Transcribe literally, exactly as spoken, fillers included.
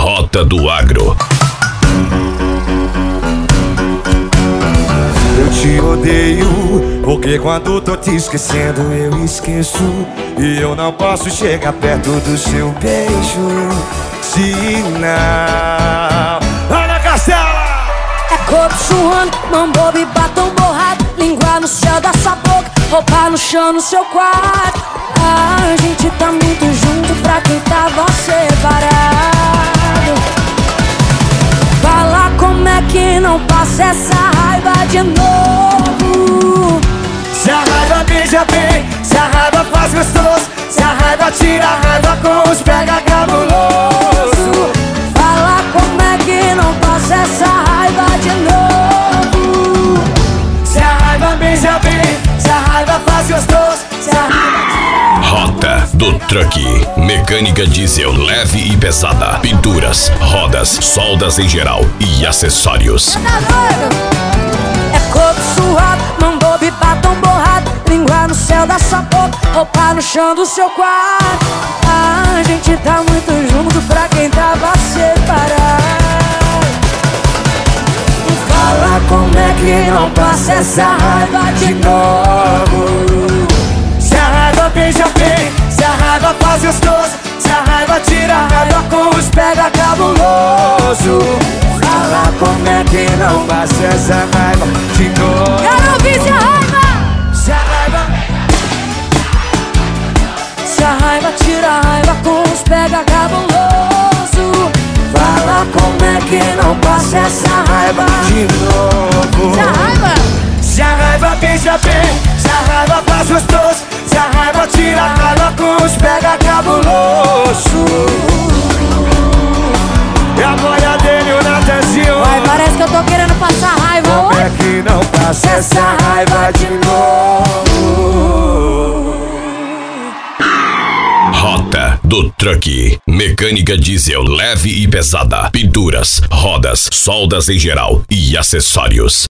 Rota do Agro. Eu te odeio, porque quando tô te esquecendo eu esqueço. E eu não posso chegar perto do seu beijo, se não. Ana Castela! É corpo suando, mão boba e batom borrado, língua no céu da sua boca, roupa no chão no seu quarto. A gente tá muito junto pra quem tava separado. Fala como é que não passa essa raiva de novo. Se a raiva beija bem, se a raiva faz gostoso, se a raiva tira a raiva com os pega cabuloso. Fala como é que não passa essa raiva de novo. Se a raiva beija bem, se a raiva faz gostoso, se a raiva... Rota do Truck. Mecânica diesel leve e pesada. Pinturas, rodas, soldas em geral e acessórios. Tá doido? É corpo suado, mão boba e batom borrado, língua no céu da sua boca, roupa no chão do seu quarto. A gente tá muito junto pra quem tava separado. Fala como é que não passa essa raiva de novo. Se a raiva beija bem, se a raiva faz gostoso, se a raiva tira a raiva com os pega cabuloso. Fala como é que não passa essa raiva de novo. Quero ouvir se a raiva, Se a raiva, se a raiva tira a raiva com os pega cabuloso. fala como é que não passa essa raiva de novo. Se a raiva, Se a raiva beija bem, se a raiva faz gostoso, se a raiva tira a raiva com os pega cabuloso. E a boia dele, o Natanzinho. vai, parece que eu tô querendo passar raiva Como hoje. é que não passa essa raiva de novo? Rota do Truck. Mecânica diesel leve e pesada. Pinturas, rodas, soldas em geral e acessórios.